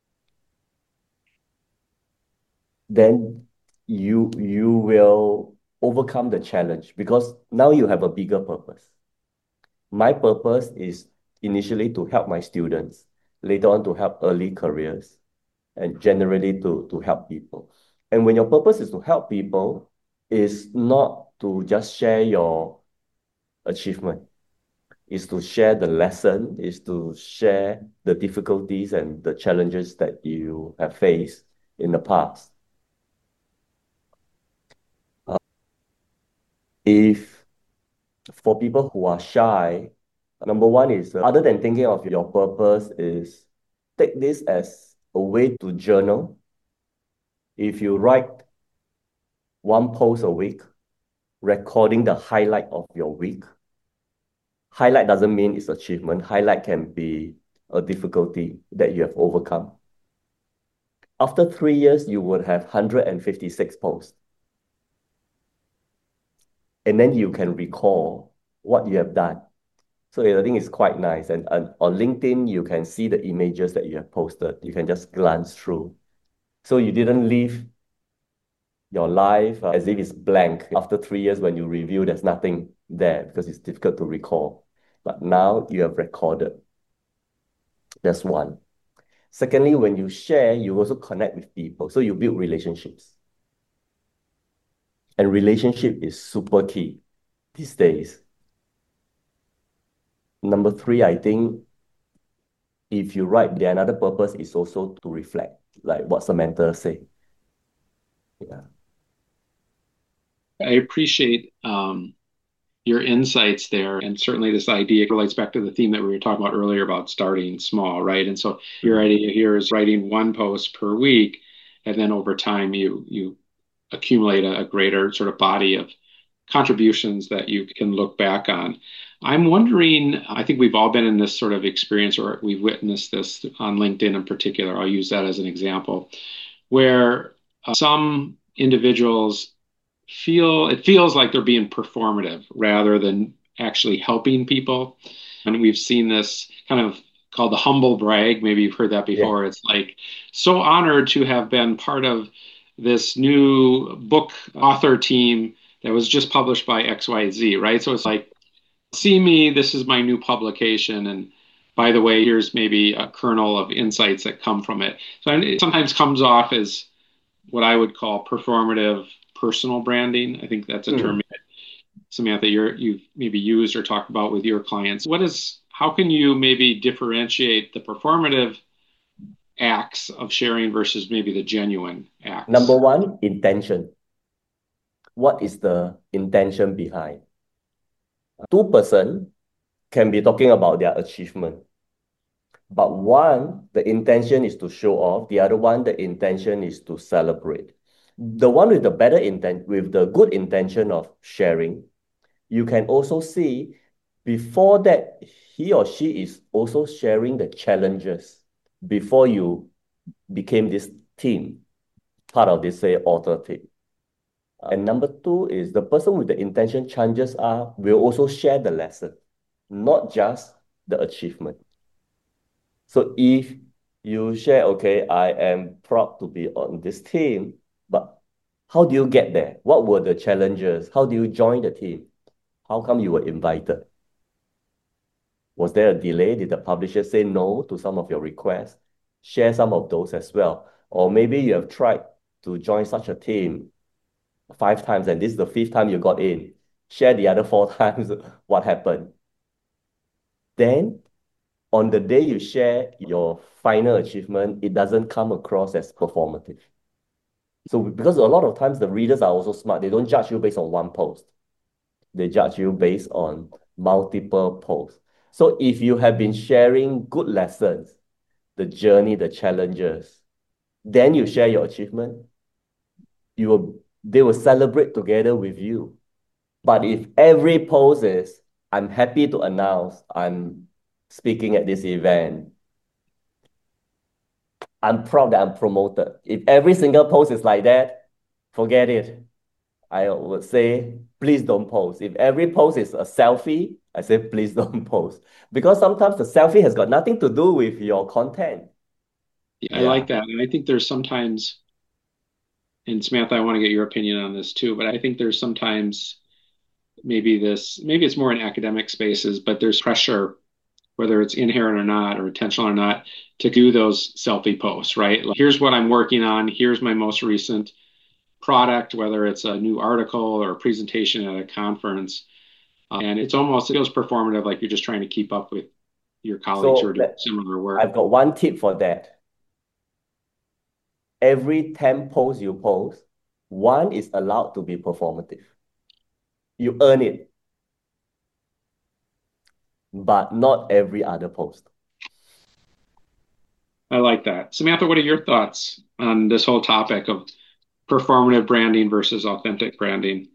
then you you will overcome the challenge because now you have a bigger purpose. My purpose is initially to help my students, later on to help early careers, and generally to, to help people. And when your purpose is to help people, is not to just share your achievement, is to share the lesson, is to share the difficulties and the challenges that you have faced in the past. Uh, if for people who are shy, number one is uh, other than thinking of your purpose, is take this as a way to journal. If you write one post a week, recording the highlight of your week. Highlight doesn't mean it's achievement. Highlight can be a difficulty that you have overcome. After three years, you would have one hundred fifty-six posts. And then you can recall what you have done. So I think it's quite nice. And, and on LinkedIn, you can see the images that you have posted. You can just glance through. So you didn't leave your life uh, as if it's blank. After three years, when you review, there's nothing there because it's difficult to recall. But now you have recorded. That's one. Secondly, when you share, you also connect with people. So you build relationships. And relationship is super key these days. Number three, I think if you write, the another purpose is also to reflect, like what Samantha said. Yeah. I appreciate um, your insights there. And certainly this idea relates back to the theme that we were talking about earlier about starting small, right? And so your idea here is writing one post per week, and then over time you you accumulate a, a greater sort of body of contributions that you can look back on. I'm wondering, I think we've all been in this sort of experience, or we've witnessed this on LinkedIn in particular. I'll use that as an example, where uh, some individuals feel it feels like they're being performative rather than actually helping people. And we've seen this kind of called the humble brag. Maybe you've heard that before. Yeah. It's like, so honored to have been part of this new book author team that was just published by X Y Z, right? So it's like, see me, this is my new publication. And by the way, here's maybe a kernel of insights that come from it. So it sometimes comes off as what I would call performative personal branding. I think that's a mm. term, Samantha, you're, you've maybe used or talked about with your clients. What is, how can you maybe differentiate the performative acts of sharing versus maybe the genuine acts? Number one, intention. What is the intention behind? Two person can be talking about their achievement, but one, the intention is to show off. The other one, the intention is to celebrate. The one with the better intent, with the good intention of sharing, you can also see before that, he or she is also sharing the challenges before you became this team, part of this, say, author team. And number two is the person with the intention, chances are, will also share the lesson, not just the achievement. So if you share, okay, I am proud to be on this team, but how do you get there? What were the challenges? How do you join the team? How come you were invited? Was there a delay? Did the publisher say no to some of your requests? Share some of those as well. Or maybe you have tried to join such a team five times and this is the fifth time you got in. Share the other four times what happened. Then on the day you share your final achievement, it doesn't come across as performative. So because a lot of times the readers are also smart, they don't judge you based on one post. They judge you based on multiple posts. So if you have been sharing good lessons, the journey, the challenges, then you share your achievement, you will, they will celebrate together with you. But if every post is, I'm happy to announce I'm speaking at this event, I'm proud that I'm promoted. If every single post is like that, forget it. I would say, please don't post. If every post is a selfie, I say, please don't post. Because sometimes the selfie has got nothing to do with your content. Yeah, I yeah. like that. And I think there's sometimes, and Samantha, I want to get your opinion on this too, but I think there's sometimes maybe this, maybe it's more in academic spaces, but there's pressure, whether it's inherent or not, or intentional or not, to do those selfie posts, right? Like, here's what I'm working on. Here's my most recent product, whether it's a new article or a presentation at a conference. Uh, and it's almost, it feels performative, like you're just trying to keep up with your colleagues So who are doing that, similar work. I've got one tip for that. Every ten posts you post, one is allowed to be performative. You earn it. But not every other post. I like that. Samantha, what are your thoughts on this whole topic of performative branding versus authentic branding?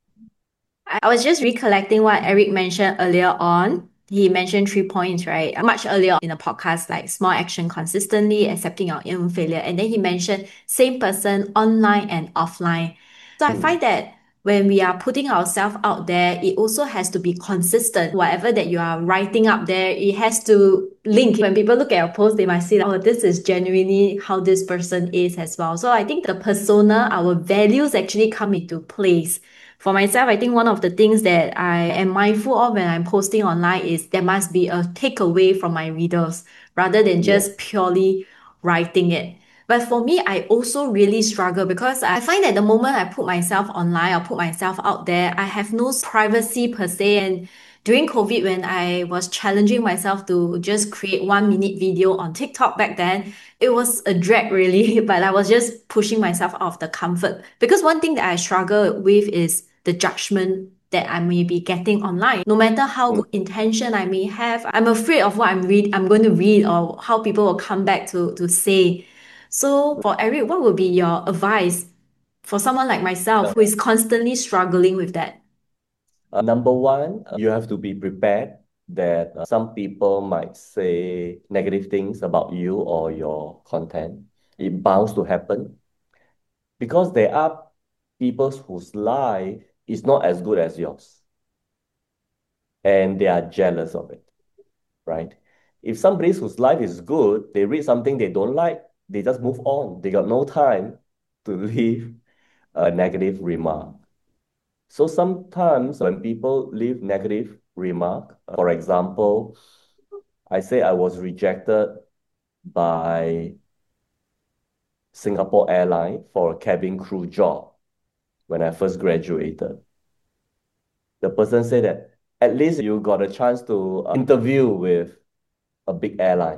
I was just recollecting what Eric mentioned earlier on. He mentioned three points, right? Much earlier in the podcast, like small action consistently, accepting our own failure. And then he mentioned same person online and offline. So I find that when we are putting ourselves out there, it also has to be consistent. Whatever that you are writing up there, it has to link. When people look at your post, they might see, oh, this is genuinely how this person is as well. So I think the persona, our values actually come into place. For myself, I think one of the things that I am mindful of when I'm posting online is there must be a takeaway from my readers rather than just yeah. purely writing it. But for me, I also really struggle because I find that the moment I put myself online or put myself out there, I have no privacy per se. And during COVID, when I was challenging myself to just create one minute video on TikTok back then, it was a drag really, but I was just pushing myself out of the comfort. Because one thing that I struggle with is the judgment that I may be getting online. No matter how good intention I may have, I'm afraid of what I'm read I'm going to read or how people will come back to, to say. So for Eric, what would be your advice for someone like myself who is constantly struggling with that? Uh, number one, uh, you have to be prepared that uh, some people might say negative things about you or your content. It bounds to happen because there are people whose life is not as good as yours and they are jealous of it, right? If somebody whose life is good, they read something they don't like, they just move on. They got no time to leave a negative remark. So sometimes when people leave negative remark, for example, I say I was rejected by Singapore Airlines for a cabin crew job when I first graduated. The person said that, at least you got a chance to uh, interview with a big airline.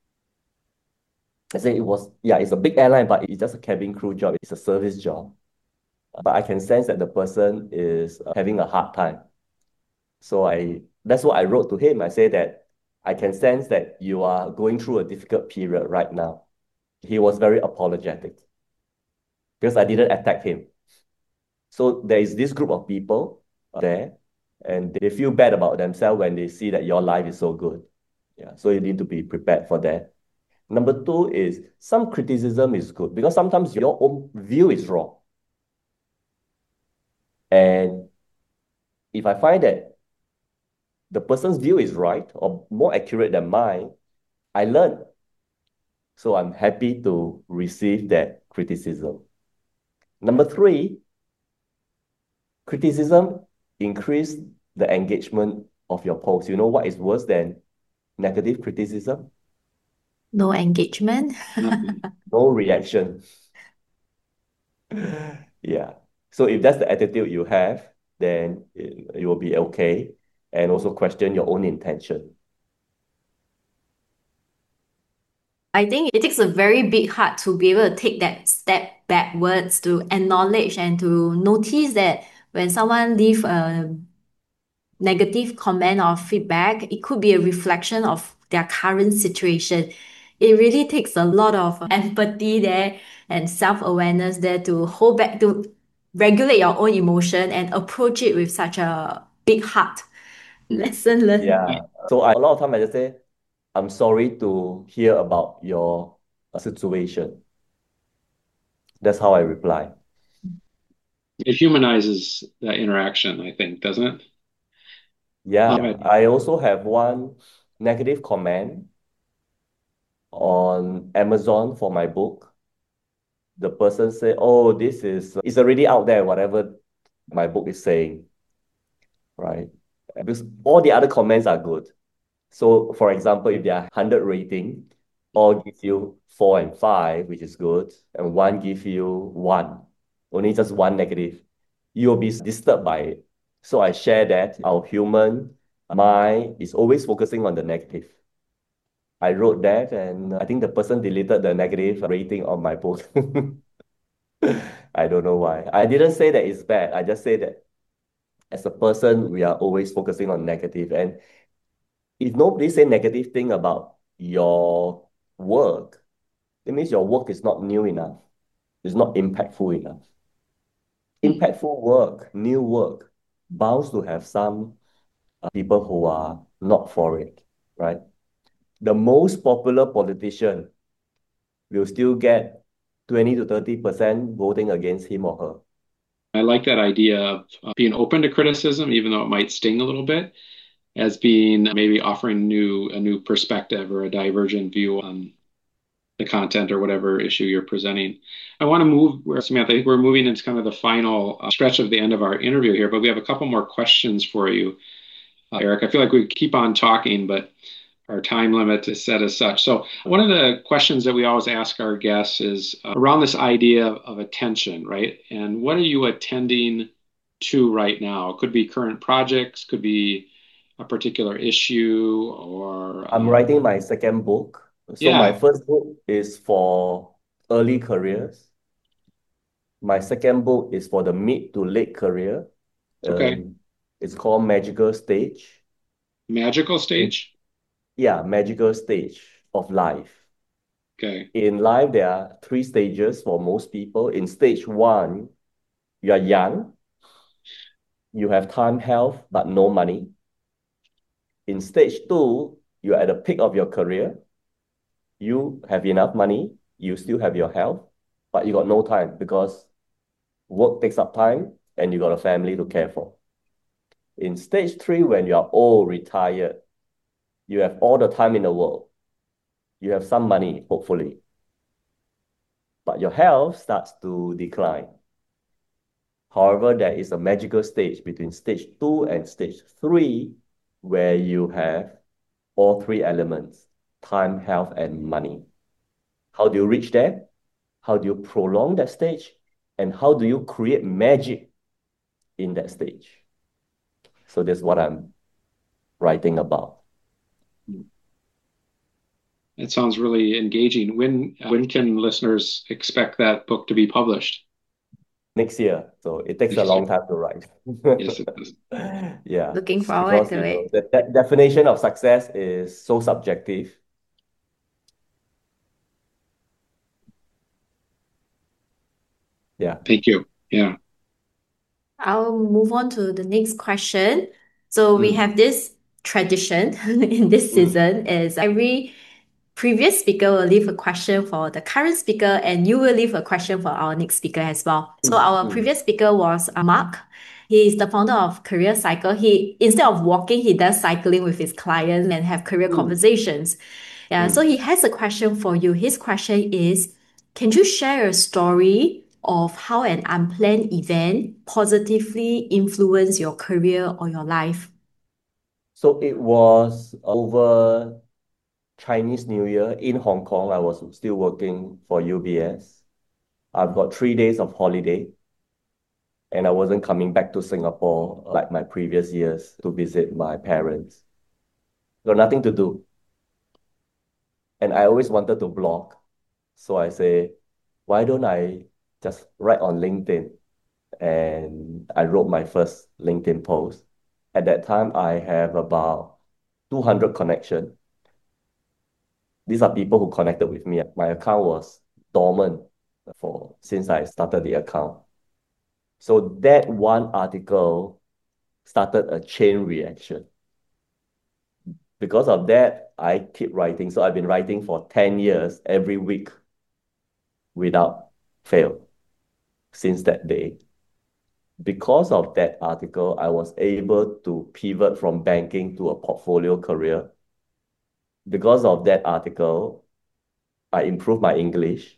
I say it was, yeah, it's a big airline, but it's just a cabin crew job. It's a service job. But I can sense that the person is uh, having a hard time. So I, that's what I wrote to him. I say that I can sense that you are going through a difficult period right now. He was very apologetic because I didn't attack him. So there is this group of people there, and they feel bad about themselves when they see that your life is so good. Yeah, so you need to be prepared for that. Number two is some criticism is good because sometimes your own view is wrong. And if I find that the person's view is right or more accurate than mine, I learn. So I'm happy to receive that criticism. Number three, criticism increase the engagement of your post. You know what is worse than negative criticism? No engagement. No reaction. Yeah. So if that's the attitude you have, then it, it will be okay. And also question your own intention. I think it takes a very big heart to be able to take that step backwards to acknowledge and to notice that when someone leave a negative comment or feedback, it could be a reflection of their current situation. It really takes a lot of empathy there and self-awareness there to hold back, to regulate your own emotion and approach it with such a big heart. Lesson learned. Yeah. So I, a lot of time I just say, I'm sorry to hear about your uh, situation. That's how I reply. It humanizes that interaction, I think, doesn't it? Yeah. Um, I also have one negative comment on Amazon for my book. The person said, oh, this is, it's already out there, whatever my book is saying, right? Because all the other comments are good. So for example, if there are one hundred rating, all give you four and five, which is good, and one give you one, only just one negative, you'll be disturbed by it. So I share that our human mind is always focusing on the negative. I wrote that, and I think the person deleted the negative rating on my book. I don't know why. I didn't say that it's bad. I just say that as a person, we are always focusing on negative. And if nobody say negative thing about your work, it means your work is not new enough. It's not impactful enough. Impactful work, new work, bound to have some uh, people who are not for it, right? The most popular politician will still get twenty to thirty percent voting against him or her. I like that idea of uh, being open to criticism, even though it might sting a little bit, as being maybe offering new a new perspective or a divergent view on the content or whatever issue you're presenting. I want to move where Samantha, I think we're moving into kind of the final uh, stretch of the end of our interview here, but we have a couple more questions for you, uh, Eric. I feel like we keep on talking, but our time limit is set as such. So one of the questions that we always ask our guests is uh, around this idea of, of attention, right? And what are you attending to right now? It could be current projects, could be a particular issue, or I'm um, writing my second book. So yeah. my first book is for early careers. My second book is for the mid to late career. Okay. Um, it's called Magical Stage. Magical Stage? Yeah, magical stage of life. Okay. In life, there are three stages for most people. In stage one, you are young, you have time, health, but no money. In stage two, you're at the peak of your career. You have enough money, you still have your health, but you got no time because work takes up time and you got a family to care for. In stage three, when you are old, retired, you have all the time in the world. You have some money, hopefully, but your health starts to decline. However, there is a magical stage between stage two and stage three where you have all three elements, time, health, and money. How do you reach there? How do you prolong that stage? And how do you create magic in that stage? So that's what I'm writing about. It sounds really engaging. When when can listeners expect that book to be published? Next year. So it takes a Next year. long time to write. Yes, it does. Yeah. Looking forward Because, to you know, it. the, the definition of success is so subjective. Yeah. Thank you. Yeah. I'll move on to the next question. So we Mm. have this tradition in this Mm. season is every previous speaker will leave a question for the current speaker, and you will leave a question for our next speaker as well. So our Mm. previous speaker was uh, Mark. He is the founder of Career Cycle. He instead of walking, he does cycling with his clients and have career Mm. conversations. Yeah, so Mm. he has a question for you. His question is, can you share a story of how an unplanned event positively influenced your career or your life? So it was over Chinese New Year in Hong Kong. I was still working for U B S. I've got three days of holiday, and I wasn't coming back to Singapore like my previous years to visit my parents. Got nothing to do. And I always wanted to blog. So I say, why don't I just write on LinkedIn? And I wrote my first LinkedIn post. At that time, I have about two hundred connections. These are people who connected with me. My account was dormant for since I started the account. So that one article started a chain reaction. Because of that, I keep writing. So I've been writing for ten years every week without fail since that day. Because of that article, I was able to pivot from banking to a portfolio career. Because of that article, I improved my English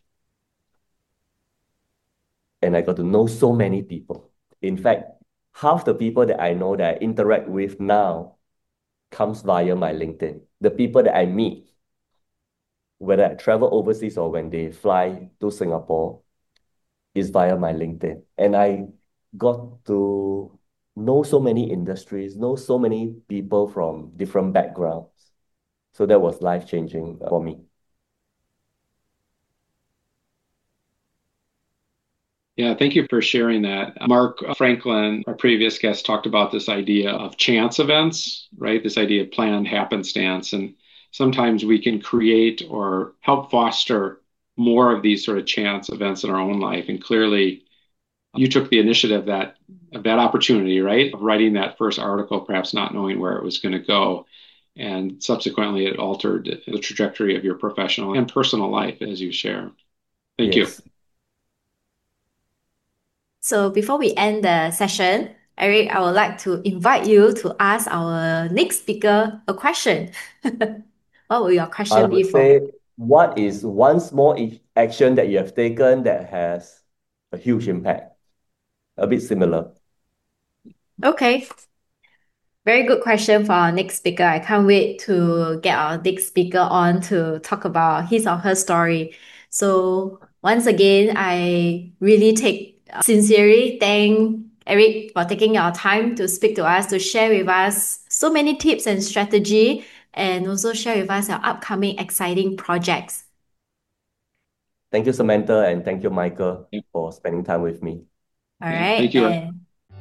and I got to know so many people. In fact, half the people that I know that I interact with now comes via my LinkedIn. The people that I meet, whether I travel overseas or when they fly to Singapore, is via my LinkedIn. And I got to know so many industries, know so many people from different backgrounds. So that was life-changing for me. Yeah, thank you for sharing that. Mark Franklin, our previous guest, talked about this idea of chance events, right? This idea of planned happenstance. And sometimes we can create or help foster more of these sort of chance events in our own life. And clearly, you took the initiative that of that opportunity, right? Of writing that first article, perhaps not knowing where it was going to go. And subsequently, it altered the trajectory of your professional and personal life as you share. Thank you. Yes. So before we end the session, Eric, I would like to invite you to ask our next speaker a question. What will your I question be would for? say, what is one small i- action that you have taken that has a huge impact? A bit similar. Okay. Very good question for our next speaker. I can't wait to get our next speaker on to talk about his or her story. So once again, I really take uh, sincerely thank Eric for taking your time to speak to us, to share with us so many tips and strategy, and also share with us your upcoming exciting projects. Thank you, Samantha, and thank you, Michael, Yeah. for spending time with me. All Yeah, right. thank you. And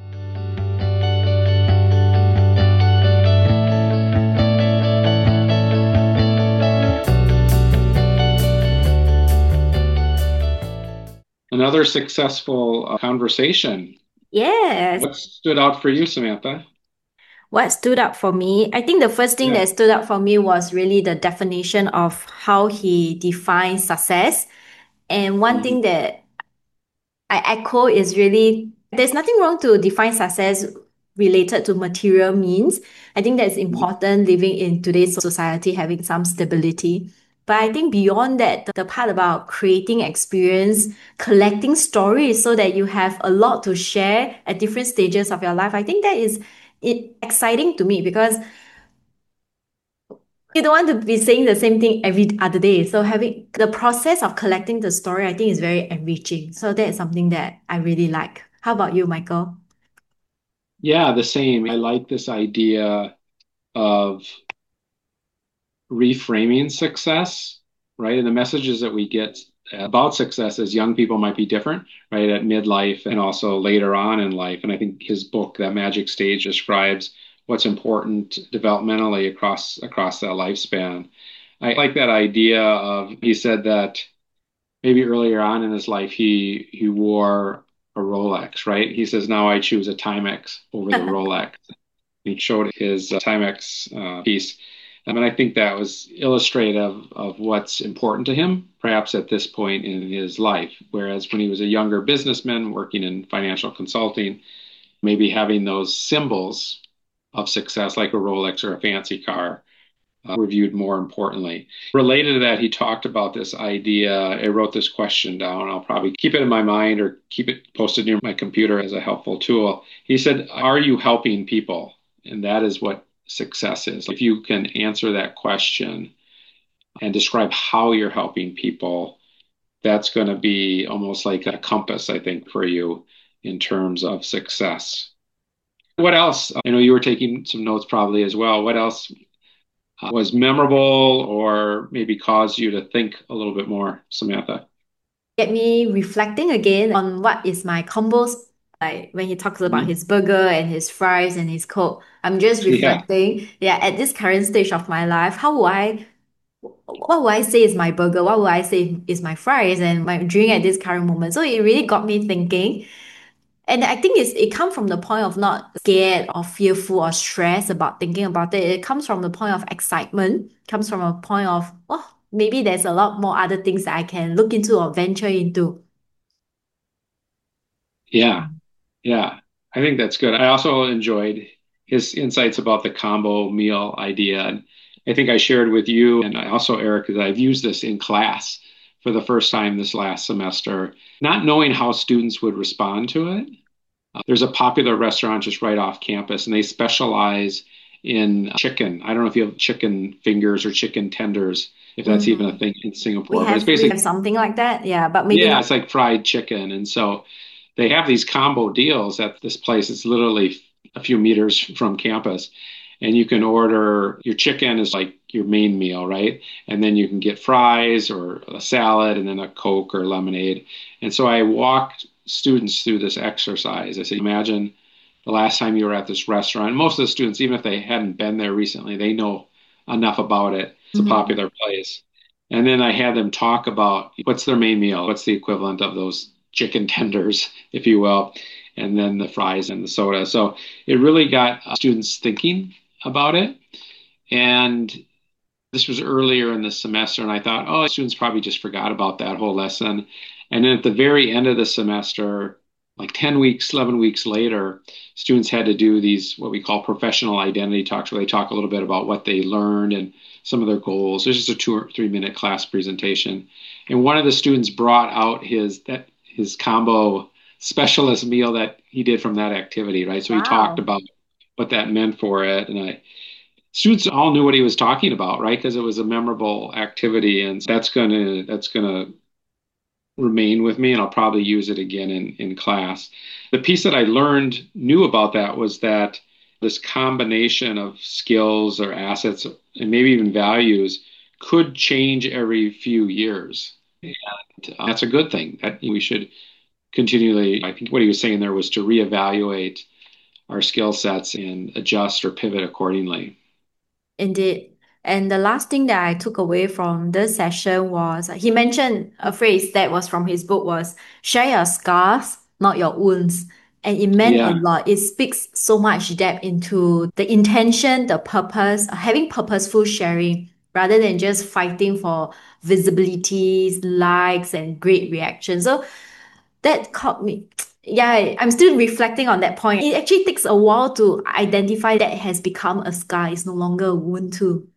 Another successful uh, conversation. yes. What stood out for you, Samantha? What stood out for me? I think the first thing Yeah. that stood out for me was really the definition of how he defines success. And one Mhm. thing that I echo is really there's nothing wrong to define success related to material means. I think that's important living in today's society, having some stability. But I think beyond that, the part about creating experience, collecting stories so that you have a lot to share at different stages of your life, I think that is it exciting to me because you don't want to be saying the same thing every other day. So having the process of collecting the story, I think is very enriching. So that is something that I really like. How about you, Michael? Yeah, the same. I like this idea of reframing success, right? And the messages that we get about success as young people might be different, right? At midlife and also later on in life. And I think his book, That Magic Stage, describes what's important developmentally across across that lifespan. I like that idea of, he said that maybe earlier on in his life he he wore a Rolex, right? He says, now I choose a Timex over the Rolex. He showed his uh, Timex uh, piece. I mean, I think that was illustrative of what's important to him, perhaps at this point in his life. Whereas when he was a younger businessman working in financial consulting, maybe having those symbols of success, like a Rolex or a fancy car, uh, were viewed more importantly. Related to that, he talked about this idea. I wrote this question down. I'll probably keep it in my mind or keep it posted near my computer as a helpful tool. He said, are you helping people? And that is what success is. If you can answer that question and describe how you're helping people, that's going to be almost like a compass, I think, for you in terms of success. What else? I know you were taking some notes probably as well. What else was memorable or maybe caused you to think a little bit more, Samantha? Get me reflecting again on what is my combos. Like when he talks about Mhm. his burger and his fries and his Coke, I'm just Yeah. reflecting, yeah, at this current stage of my life, how would I, what would I say is my burger? What would I say is my fries and my drink at this current moment? So it really got me thinking. And I think it's, it comes from the point of not scared or fearful or stressed about thinking about it. It comes from the point of excitement, comes from a point of, oh, maybe there's a lot more other things that I can look into or venture into. Yeah. Yeah. I think that's good. I also enjoyed his insights about the combo meal idea. And I think I shared with you and I also Eric that I've used this in class for the first time this last semester, not knowing how students would respond to it. Uh, there's a popular restaurant just right off campus, and they specialize in chicken. I don't know if you have chicken fingers or chicken tenders, if that's even a Mhm. thing in We Singapore, but it's have we basically, have something like that, yeah, but maybe yeah, not. it's like fried chicken. And so they have these combo deals at this place. It's literally a few meters from campus. And you can order your chicken is like your main meal, right? And then you can get fries or a salad and then a Coke or lemonade. And so I walked students through this exercise. I said, imagine the last time you were at this restaurant. Most of the students, even if they hadn't been there recently, they know enough about it. It's a Mhm. popular place. And then I had them talk about what's their main meal, what's the equivalent of those chicken tenders, if you will, and then the fries and the soda. So it really got uh, students thinking about it. And this was earlier in the semester, and I thought, oh, students probably just forgot about that whole lesson. And then at the very end of the semester, like ten weeks, eleven weeks later, students had to do these, what we call professional identity talks, where they talk a little bit about what they learned and some of their goals. There's just a two or three minute class presentation. And one of the students brought out his that his combo specialist meal that he did from that activity, right? So he talked Wow. about what that meant for it. And I students all knew what he was talking about, right? Because it was a memorable activity, and that's gonna that's gonna remain with me, and I'll probably use it again in in class. The piece that I learned knew about that was that this combination of skills or assets and maybe even values could change every few years. And uh, that's a good thing that we should continually, I think what he was saying there was to reevaluate our skill sets and adjust or pivot accordingly. Indeed. And the last thing that I took away from this session was uh, he mentioned a phrase that was from his book was share your scars, not your wounds. And it meant a Yeah. lot. It speaks so much depth into the intention, the purpose, uh, having purposeful sharing rather than just fighting for visibilities, likes, and great reactions. So that caught me. Yeah, I'm still reflecting on that point. It actually takes a while to identify that has become a scar. It's no longer a wound too.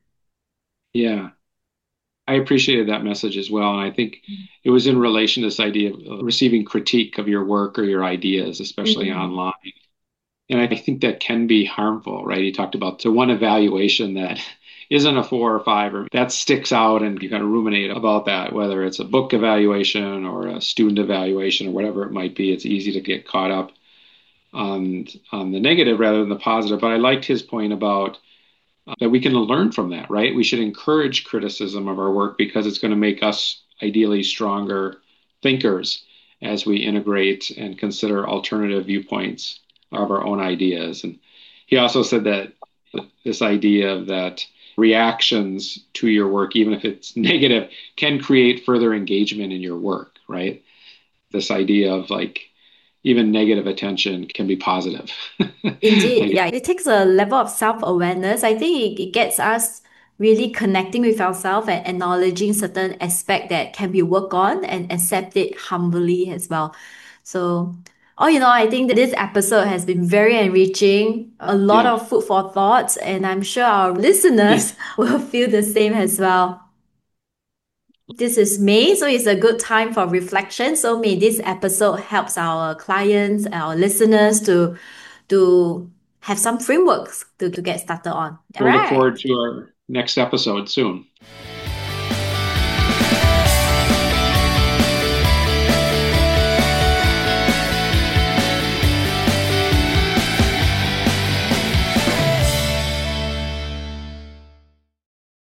Yeah. I appreciated that message as well. And I think it was in relation to this idea of receiving critique of your work or your ideas, especially Mm. online. And I think that can be harmful, right? He talked about the one evaluation that isn't a four or five, or that sticks out, and you kind of ruminate about that, whether it's a book evaluation or a student evaluation or whatever it might be. It's easy to get caught up on on the negative rather than the positive. But I liked his point about uh, that we can learn from that, right? We should encourage criticism of our work because it's going to make us ideally stronger thinkers as we integrate and consider alternative viewpoints of our own ideas. And he also said that this idea of that reactions to your work, even if it's negative, can create further engagement in your work, right? This idea of like even negative attention can be positive. Indeed, yeah, it takes a level of self-awareness. I think it, it gets us really connecting with ourselves and acknowledging certain aspect that can be worked on and accept it humbly as well. So, all in all, I think that this episode has been very enriching, a lot Yeah. of food for thought, and I'm sure our listeners will feel the same as well. This is May, so it's a good time for reflection. So may this episode helps our clients, our listeners to to have some frameworks to, to get started on. All We'll look right. forward to our next episode soon.